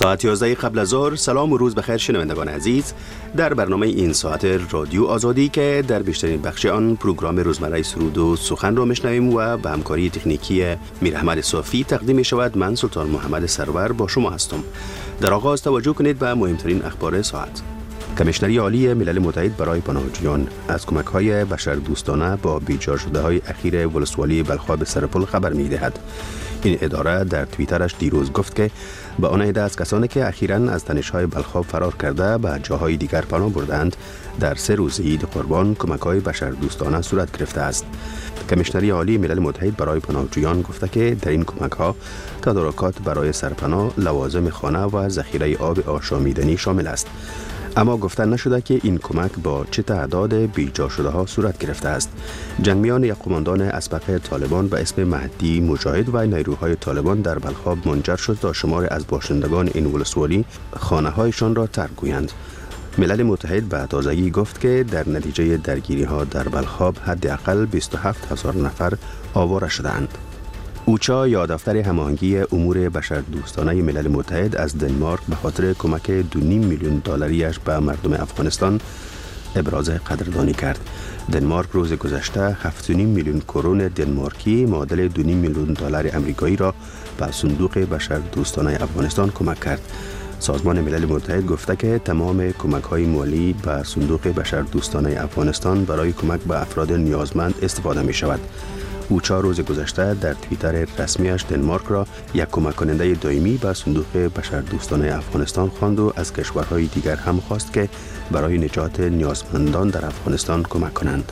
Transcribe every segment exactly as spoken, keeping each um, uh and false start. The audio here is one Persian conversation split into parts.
ساعت یازده قبل از ظهر. سلام و روز بخیر شنوندگان عزیز. در برنامه این ساعت رادیو آزادی که در بیشترین بخش آن پروگرام روزمره سرود و سخن را میشنویم و به همکاری تکنیکی میر احمد صافی تقدیم می شود، من سلطان محمد سرور با شما هستم. در آغاز توجه کنید به مهمترین اخبار ساعت. کمیشنری عالی ملل متحد برای پناهجویان از کمک‌های بشردوستانه با بیجا شده‌های اخیر ولسوالی بلخاب سرپل خبر می‌دهد. این اداره در توییترش دیروز گفت که به آن عده از کسانی که اخیراً از تنش‌های بلخاب فرار کرده به جاهای دیگر پناه بردند در سه روز عید قربان کمک‌های بشردوستانه صورت گرفته است. کمیشنری عالی ملل متحد برای پناهجویان گفته که در این کمک‌ها تدارکات برای سرپناه، لوازم خانه و ذخیره آب آشامیدنی شامل است. اما گفته نشده که این کمک با چه تعداد بیجا شده ها صورت گرفته است. جنگمیان یک قماندان اسبق طالبان به اسم مهدی مجاهد و نیروهای طالبان در بلخاب منجر شد تا شمار از باشندگان این ولسوالی خانه هایشان را ترک گویند. ملل متحد به تازگی گفت که در نتیجه درگیری ها در بلخاب حداقل بیست و هفت هزار نفر آواره شدند. اوچا یا دفتر هماهنگی امور بشردوستانه ملل متحد از دنمارک به خاطر کمک دو نیم میلیون دلاریش به مردم افغانستان ابراز قدردانی کرد. دنمارک روز گذشته هفت و نیم میلیون کرون دنمارکی معادل دو نیم میلیون دلار آمریکایی را به صندوق بشردوستانه افغانستان کمک کرد. سازمان ملل متحد گفته که تمام کمک‌های مالی به صندوق بشردوستانه افغانستان برای کمک به افراد نیازمند استفاده می‌شود. اوچا روز گذشته در توییتر رسمیش دنمارک را یک کمک کننده دائمی به صندوق بشردوستانه افغانستان خواند و از کشورهای دیگر هم خواست که برای نجات نیازمندان در افغانستان کمک کنند.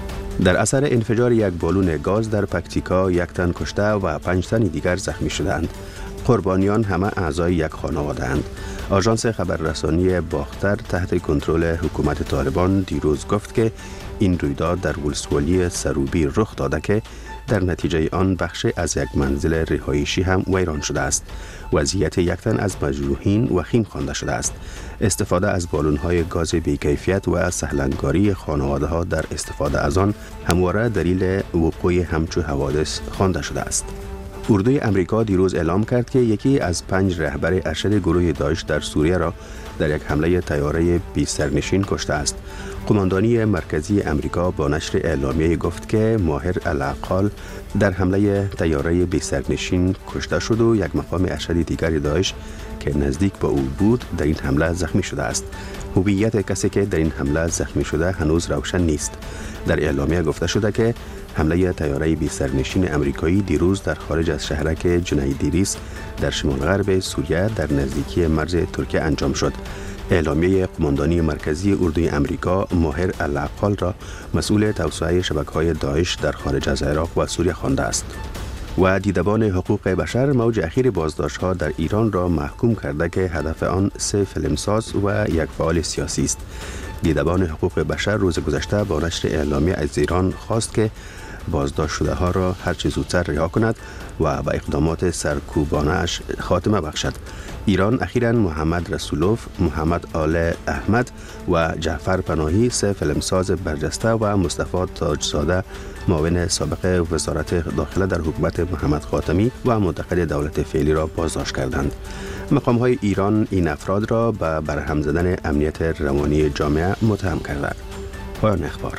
در اثر انفجار یک بالون گاز در پکتیکا یک تن کشته و پنج تن دیگر زخمی شدند. قربانیان همه اعضای یک خانواده اند. آژانس خبررسانی باختر تحت کنترل حکومت طالبان دیروز گفت که این رویداد در ولسوالی سروبی رخ داده که در نتیجه آن بخش از یک منزل رهایشی هم ویران شده است. وضعیت یک تن از مجروحین وخیم خوانده شده است. استفاده از بالون‌های گاز بی‌کیفیت و سهلنگاری خانواده‌ها در استفاده از آن همواره دلیل وقوع همچو حوادث خوانده شده است. اردوی امریکا دیروز اعلام کرد که یکی از پنج رهبر ارشد گروه داعش در سوریه را در یک حمله طیاره بی سرنشین کشته است. قماندانی مرکزی امریکا با نشر اعلامیه گفت که ماهر الاقال در حمله طیاره بی سرنشین کشته شد و یک مقام ارشد دیگر داعش که نزدیک به او بود در این حمله زخمی شده است. هویت کسی که در این حمله زخمی شده هنوز روشن نیست. در اعلامیه گفته شده که حمله طیاره بی سرنشین امریکایی دیروز در خارج از شهرک جنیدریس در شمال غرب سوریه در نزدیکی مرز ترکیه انجام شد. اعلامیه قماندانی مرکزی اردوی امریکا ماهر الاقال را مسئول توسعه شبکه‌های داعش در خارج از عراق و سوریه خوانده است. و دیدبان حقوق بشر موج اخیر بازداشت‌ها در ایران را محکوم کرده که هدف آن سه فیلمساز و یک فعال سیاسی است. دیدبان حقوق بشر روز گذشته با نشر اعلامیه از ایران خواست که بازداشت شده ها را هر چه زودتر رها کند و به اقدامات سرکوبانه اش خاتمه بخشد. ایران اخیراً محمد رسولوف، محمد آل احمد و جعفر پناهی سه فیلمساز برجسته و مصطفی تاجزاده معاون سابق وزارت داخله در حکومت محمد خاتمی و منتقد دولت فعلی را بازداشت کردند. مقام‌های ایران این افراد را به برهم زدن امنیت روانی جامعه متهم کردند. پایان اخبار.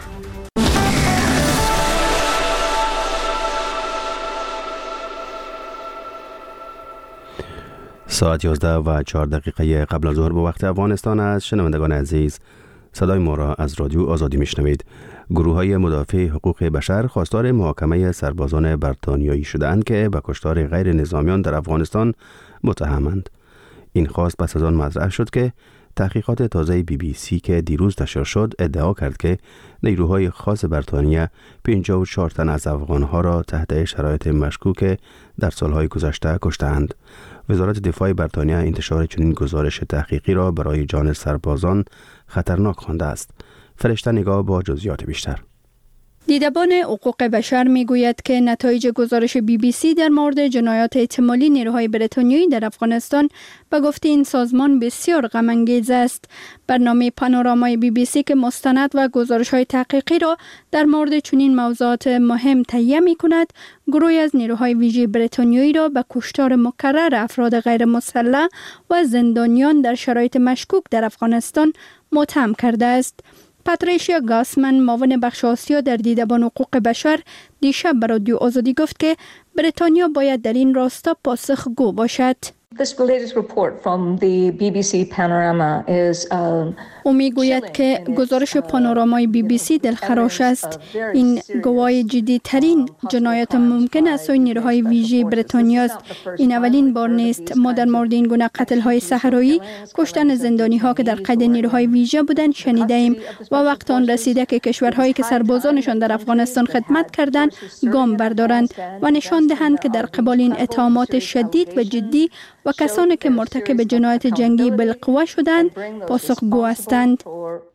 ساعت یازده و چهار دقیقه قبل از ظهر به وقت افغانستان است. شنوندگان عزیز، صدای ما را از رادیو آزادی میشنوید. گروه های مدافع حقوق بشر خواستار محاکمه سربازان بریتانیایی شدند که به کشتار غیر نظامیان در افغانستان متهمند. این خواست پس از آن مطرح شد که تحقیقات تازه بی بی سی که دیروز نشر شد ادعا کرد که نیروهای خاص بریتانیا پنجاه و چهار تن از افغانها را تحت شرایط مشکوک در سالهای گذشته کشتند. وزارت دفاع بریتانیا انتشار چنین گزارش تحقیقی را برای جان سربازان خطرناک خوانده است. فرشته نگاه با جزئیات بیشتر. دیدبان حقوق بشر میگوید که نتایج گزارش بی بی سی در مورد جنایات احتمالی نیروهای بریتانیایی در افغانستان به گفته این سازمان بسیار غم انگیز است. برنامه پانورامای بی بی سی که مستند و گزارش‌های تحقیقی را در مورد چنین موضوعات مهم تهیه می‌کند، گروهی از نیروهای ویژه بریتانیایی را به کشتار مکرر افراد غیر مسلح و زندانیان در شرایط مشکوک در افغانستان متهم کرده است. پاتریشیا گاسمن، معاون بخش آسیا در دیدبان حقوق بشر، دیشب به رادیو آزادی گفت که بریتانیا باید در این راستا پاسخگو باشد. This latest report from the بی بی سی Panorama is um, او میگوید که گزارش پانورامای بی بی سی دلخراش است. این گواهی جدی ترین جنایات ممکن است سوی نیروهای ویژه بریتانیا است. این اولین بار نیست. ما در مورد این گونه قتل های صحرایی، کشتن زندانی ها که در قید نیروهای ویژه بودند شنیده ایم و وقت آن رسیده که کشورهایی که سربازانشان در افغانستان خدمت کردند گام بردارند و نشان دهند که در قبال این اتهامات شدید و جدی و کسانی که مرتکب جنایت جنگی بالقوه شدند پاسخگو هستند.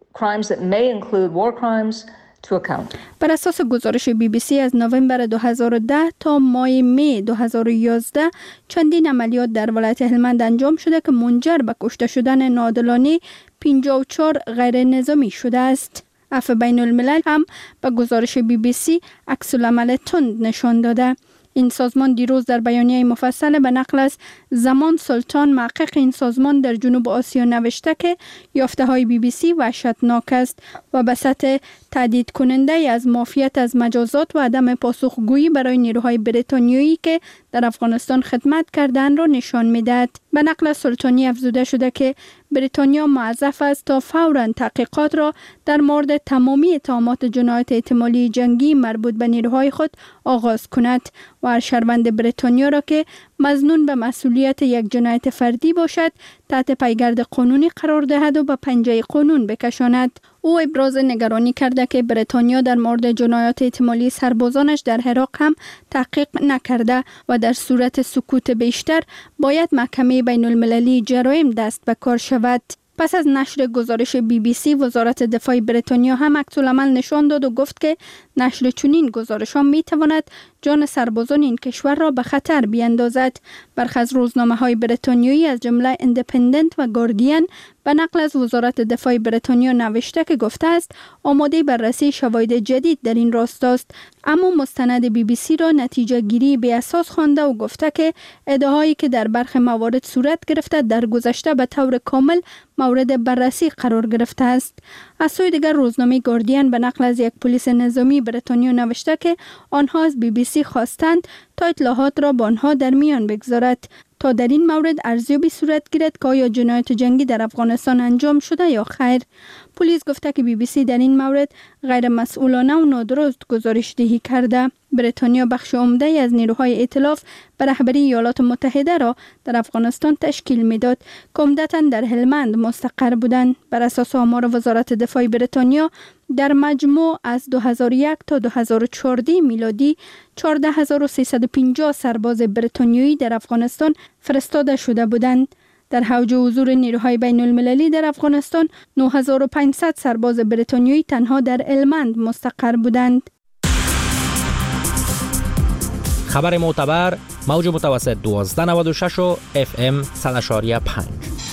بر اساس گزارش بی بی سی از نوامبر دو هزار و ده تا ماه می دو هزار و یازده چندین عملیات در ولایت هلمند انجام شده که منجر به کشته شدن ناعادلانه پنجاه و چهار غیر نظامی شده است. عفو بین الملل هم به گزارش بی بی سی عکس العمل تند نشان داده. این سازمان دیروز در بیانیه مفصل به نقل از زمان سلطان، محقق این سازمان در جنوب آسیا، نوشته که یافته های بی بی سی وحشتناک است و به سطح تهدید کننده از معافیت از مجازات و عدم پاسخگویی برای نیروهای بریتانیایی که در افغانستان خدمت کردند را نشان می‌دهد. به نقل سلطانی افزوده شده که بریتانیا موظف است تا فوراً تحقیقات را در مورد تمامی اتهامات جنایت احتمالی جنگی مربوط به نیروهای خود آغاز کند و هر شهروند بریتانیا را که مظنون به مسئولیت یک جنایت فردی باشد تحت پیگرد قانونی قرار دهد و به پنجه قانون بکشاند. او ابراز نگرانی کرده که بریتانیا در مورد جنایات احتمالی سربازانش در عراق هم تحقیق نکرده و در صورت سکوت بیشتر باید محکمه بین المللی جرایم دست به کار شود. پس از نشر گزارش بی بی سی، وزارت دفاع بریتانیا هم عکس العمل نشان داد و گفت که نشر چنین گزارش‌ها می‌تواند جان سربازان این کشور را به خطر بیاندازد. برخی از روزنامه‌های بریتانیایی از جمله ایندیپندنت و گاردین به نقل از وزارت دفاع بریتانیا نوشته که گفته است آماده بررسی شواهد جدید در این راستا است، اما مستند بی بی سی را نتیجه گیری بی اساس خوانده و گفته که ادعاهایی که در برخی موارد صورت گرفته در گذشته به طور کامل مورد بررسی قرار گرفته است. از سوی دیگر روزنامه گاردین به نقل از یک پلیس نظامی بریتانیا نوشته که آنها از بی بی سی خواستند تا اطلاعات را با آنها در میان بگذارد تا در این مورد ارزیابی صورت گیرد که آیا جنایت جنگی در افغانستان انجام شده یا خیر. پلیس گفته که بی بی سی در این مورد غیر مسئولانه و نادرست گزارش دهی کرده. بریتانیا بخش عمده از نیروهای ائتلاف به رهبری ایالات متحده را در افغانستان تشکیل میداد که عمدتاً در هلمند مستقر بودند. بر اساس آمار وزارت دفاع بریتانیا در مجموع از دو هزار و یک تا دو هزار و چهارده میلادی چهارده هزار و سیصد و پنجاه سرباز بریتانیایی در افغانستان فرستاده شده بودند. در حوزه حضور نیروهای بین المللی در افغانستان نه هزار و پانصد سرباز بریتانیایی تنها در هلمند مستقر بودند. خبر معتبر، موج متوسط دوازده نود و شش و اف ام صد و پنج.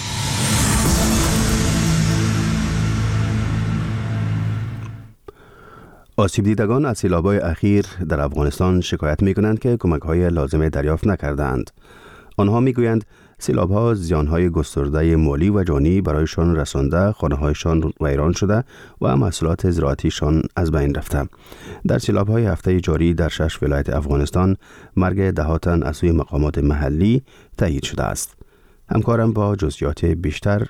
آسیب دیدگان از سیلاب‌های اخیر در افغانستان شکایت می‌کنند که کمک‌های لازم دریافت نکردند. آنها می‌گویند سیلاب‌ها زیان‌های گسترده مالی و جانی برایشان رسانده، خانه‌هایشان ویران شده و محصولات زراعتیشان از بین رفته. در سیلاب‌های هفته جاری در شش ولایت افغانستان مرگ ده تن از سوی مقامات محلی تایید شده است. همکارم با جزئیات بیشتر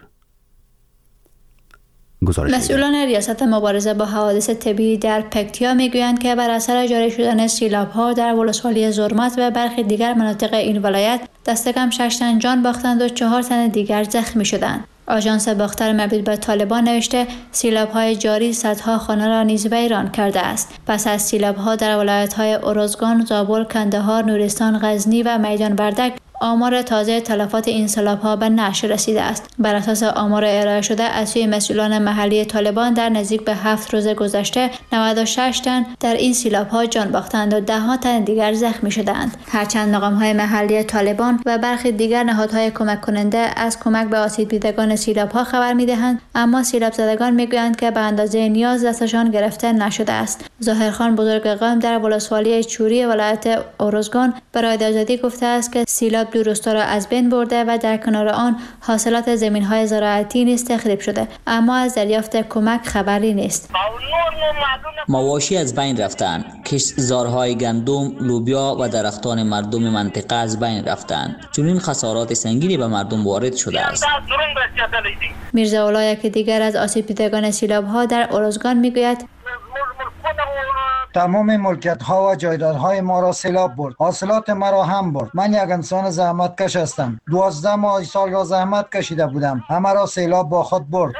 مسئولان ریاست مبارزه با حوادث طبیعی در پکتیا میگویند که بر اثر جاری شدن سیلاب‌ها در ولسوالی زرمت و برخی دیگر مناطق این ولایت دست کم شش تن جان باختند و چهار تن دیگر زخمی شدند. آژانس باختر مربوط به طالبان نوشته سیلاب‌های جاری صدها خانه را نیز ویران کرده است. پس از سیلاب‌ها در ولایت‌های ارزگان، زابل، کندهار، نورستان، غزنی و میدان وردک آمار تازه تلفات این سیلاب‌ها به نشر رسیده است. بر اساس آمار ارائه شده از سوی مسئولان محلی طالبان در نزدیک به هفت روز گذشته نود و شش تن در این سیلاب‌ها جان باختند و ده ها تن دیگر زخمی شدند. هرچند مقام‌های محلی طالبان و برخی دیگر نهادهای کمک کننده از کمک به آسیب دیدگان سیلاب‌ها خبر می‌دهند، اما سیلاب زدگان می‌گویند که به اندازه نیاز دستشان گرفته نشده است. ظاهرخان بزرگ قوم در ولسوالی چوری ولایت اروزگان برای آزادی گفته است که سیلاب دو روستا را از بین برده و در کنار آن حاصلات زمین‌های زراعتی نیز تخریب شده، اما از دریافت کمک خبری نیست. مواشی از بین رفتند، کشتزارهای گندم، لوبیا و درختان مردم منطقه از بین رفتند. چنین خسارات سنگینی به مردم وارد شده است. میرزا اولا یکی دیگر از آسیب دیدگان سیلاب‌ها در اروزگان میگوید تمام ملکیت ها و جایدادهای ما را سیلاب برد. حاصلات مرا هم برد. من یک انسان زحمت کش هستم. دوازده ماه سال را زحمت کشیده بودم. همه را سیلاب با خود برد.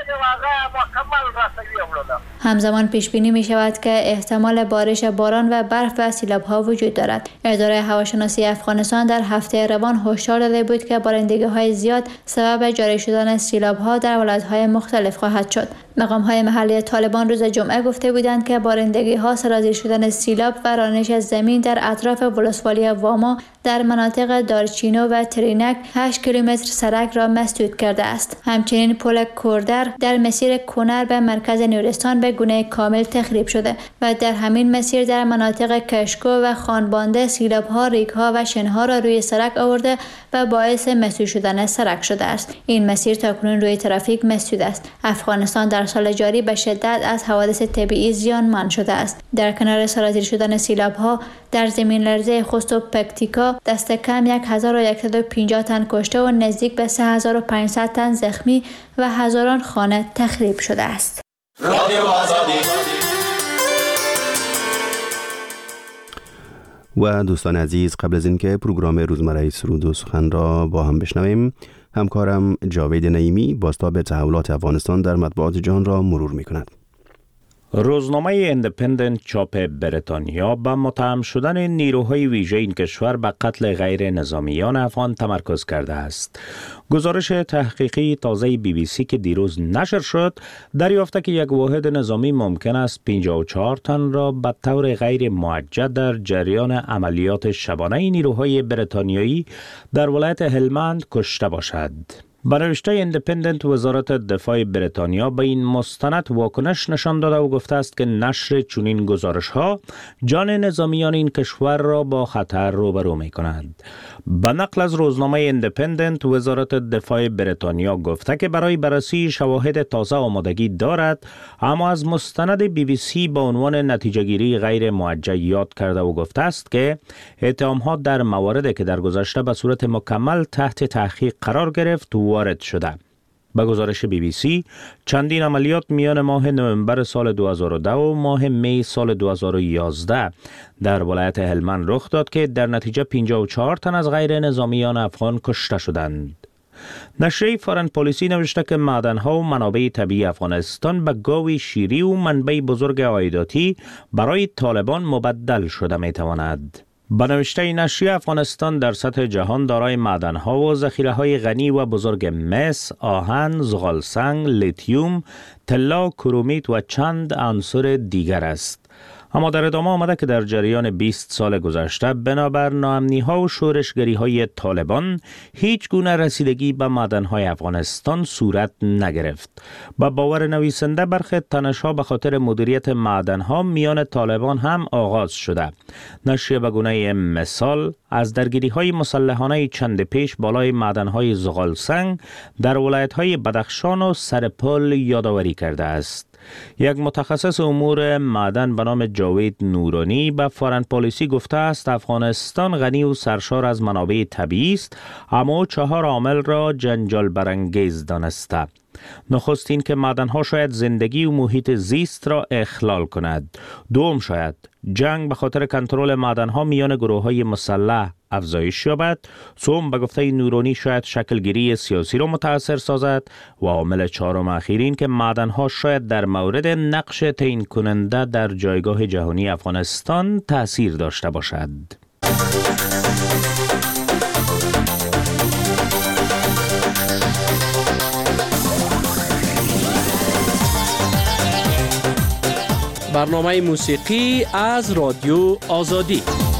همزمان پیش بینی می شود که احتمال بارش باران و برف و سیلاب ها وجود دارد. اداره هواشناسی افغانستان در هفته روان هشدار داده بود که بارندگی های زیاد سبب جاری شدن سیلاب ها در ولایت های مختلف خواهد شد. مقام های محلی طالبان روز جمعه گفته بودند که بارندگی ها سرازیر شدن سیلاب و رانش زمین در اطراف ولسوالی واما در مناطق دارچینو و ترینک هشت کیلومتر سرک را مسدود کرده است. همچنین پل کوردر در مسیر کنر به مرکز نورستان به گونه کامل تخریب شده و در همین مسیر در مناطق کشکو و خانبانده سیلاب ها ریگ ها و شن ها را روی سرک آورده و باعث مسدود شدن سرک شده است. این مسیر تاکنون روی ترافیک مسدود است. افغانستان در سال جاری به شدت از حوادث طبیعی زیانمند شده است. در کنار سرازیر شدن سیلاب ها در زمین لرزه خوست و پکتیکا دست کم هزار و صد و پنجاه تن کشته و نزدیک به سه هزار و پانصد تن زخمی و هزاران خانه تخریب شده است. و دوستان عزیز، قبل از اینکه پروگرام روزمره سرود و سخن را با هم بشنویم، همکارم جاوید نعیمی بازتاب تحولات افغانستان در مطبوعات جهان را مرور می کند. روزنامه ایندیپندنت چاپ بریتانیا به متهم شدن نیروهای ویژه این کشور به قتل غیر نظامیان افغان تمرکز کرده است. گزارش تحقیقی تازه بی بی سی که دیروز نشر شد دریافته که یک واحد نظامی ممکن است پنجاه و چهار تن را به طور غیر موجه در جریان عملیات شبانه نیروهای بریتانیایی در ولایت هلمند کشته باشد. به نوشته ایندیپندنت، وزارت دفاع بریتانیا به این مستند واکنش نشان داده و گفته است که نشر چنین گزارش‌ها جان نظامیان این کشور را با خطر روبرو می‌کند. به نقل از روزنامه ایندیپندنت، وزارت دفاع بریتانیا گفته که برای بررسی شواهد تازه آمادگی دارد، اما از مستند بی بی سی با عنوان نتیجه‌گیری غیر موجه یاد کرده و گفته است که اتهام‌ها در مواردی که در گذشته به صورت مکمل تحت تحقیق قرار گرفت وارد شده. به گزارش بی بی سی، چندین عملیات میان ماه نوامبر سال دو هزار و ده و ماه می سال دو هزار و یازده در ولایت هلمند رخ داد که در نتیجه پنجاه و چهار تن از غیر نظامیان افغان کشته شدند. نشریه فارن پالیسی نوشته که معدن‌ها و منابع طبیعی افغانستان به گاوی شیری و منبع بزرگ عایداتی برای طالبان مبدل شده می‌تواند. به نوشته نشریه، افغانستان در سطح جهان دارای معدن‌ها و ذخیره‌های غنی و بزرگ مس، آهن، زغالسنگ، لیتیوم، طلا، کرومیت و چند عنصر دیگر است. اما در ادامه آمده که در جریان بیست سال گذشته بنابر ناامنی‌ها و شورشگری‌های طالبان هیچ گونه رسیدگی به معدن‌های افغانستان صورت نگرفت. با باور نویسنده، برخی تنش‌ها به خاطر مدیریت معدن‌ها میان طالبان هم آغاز شده. نشریه به گونه مثال از درگیری‌های مسلحانه چند پیش بالای معدن‌های زغالسنگ در ولایت‌های بدخشان و سرپل یادآوری کرده است. یک متخصص امور معدن به نام جاوید نورانی به فارن پالیسی گفته است افغانستان غنی و سرشار از منابع طبیعی است، اما چهار عامل را جنجال برانگیز دانسته. نخست این که معدن‌ها شاید زندگی و محیط زیست را اخلال کند. دوم، شاید جنگ به خاطر کنترل معدن‌ها میان گروه‌های مسلح افزایش یابد. سوم، به گفته نورانی، شاید شکلگیری سیاسی را متأثر سازد و عامل چهارم اخیر این که معدن‌ها شاید در مورد نقش تعیین کننده در جایگاه جهانی افغانستان تأثیر داشته باشد. برنامه موسیقی از رادیو آزادی.